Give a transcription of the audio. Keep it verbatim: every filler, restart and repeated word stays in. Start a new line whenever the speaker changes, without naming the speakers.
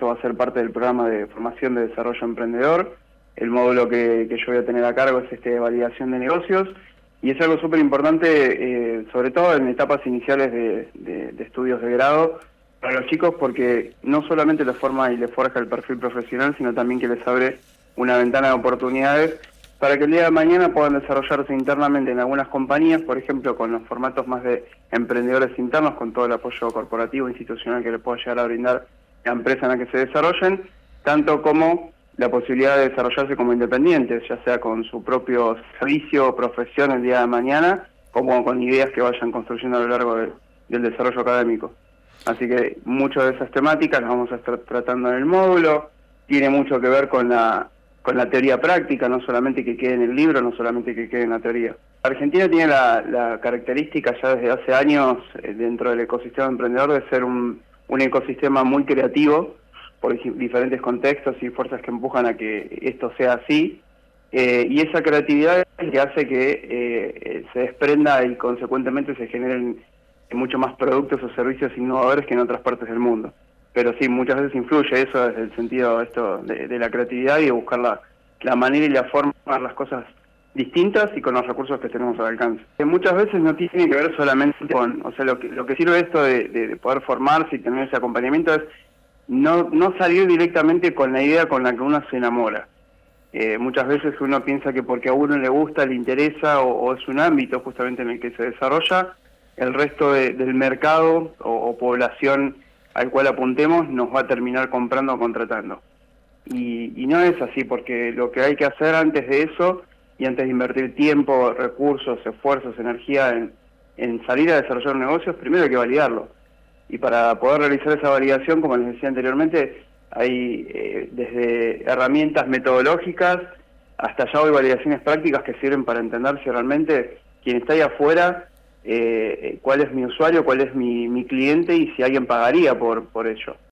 va a ser parte del programa de formación de desarrollo emprendedor. El módulo que, que yo voy a tener a cargo es este de validación de negocios, y es algo súper importante, eh, sobre todo en etapas iniciales de, de, de estudios de grado, para los chicos, porque no solamente les forma y les forja el perfil profesional, sino también que les abre una ventana de oportunidades para que el día de mañana puedan desarrollarse internamente en algunas compañías, por ejemplo, con los formatos más de emprendedores internos, con todo el apoyo corporativo, institucional que le pueda llegar a brindar la empresa en la que se desarrollen, tanto como la posibilidad de desarrollarse como independientes, ya sea con su propio servicio o profesión el día de mañana, como con ideas que vayan construyendo a lo largo de, del desarrollo académico. Así que muchas de esas temáticas las vamos a estar tratando en el módulo. Tiene mucho que ver con la con la teoría práctica, no solamente que quede en el libro, no solamente que quede en la teoría. Argentina tiene la, la característica ya desde hace años eh, dentro del ecosistema emprendedor de ser un, un ecosistema muy creativo por diferentes contextos y fuerzas que empujan a que esto sea así, eh, y esa creatividad es la que hace que eh, se desprenda y consecuentemente se generen mucho más productos o servicios innovadores que en otras partes del mundo. Pero sí, muchas veces influye eso desde el sentido esto de, de la creatividad y de buscar la, la manera y la forma de hacer las cosas distintas y con los recursos que tenemos al alcance. Que muchas veces no tiene que ver solamente con, o sea, lo que, lo que sirve esto de, de, de poder formarse y tener ese acompañamiento es no, no salir directamente con la idea con la que uno se enamora. Eh, muchas veces uno piensa que porque a uno le gusta, le interesa o, o es un ámbito justamente en el que se desarrolla, el resto de, del mercado o, o población al cual apuntemos nos va a terminar comprando o contratando. Y, y no es así, porque lo que hay que hacer antes de eso, y antes de invertir tiempo, recursos, esfuerzos, energía en, en salir a desarrollar negocios, primero hay que validarlo. Y para poder realizar esa validación, como les decía anteriormente, hay eh, desde herramientas metodológicas hasta ya hoy validaciones prácticas que sirven para entender si realmente quien está ahí afuera, eh, cuál es mi usuario, cuál es mi, mi cliente y si alguien pagaría por, por ello.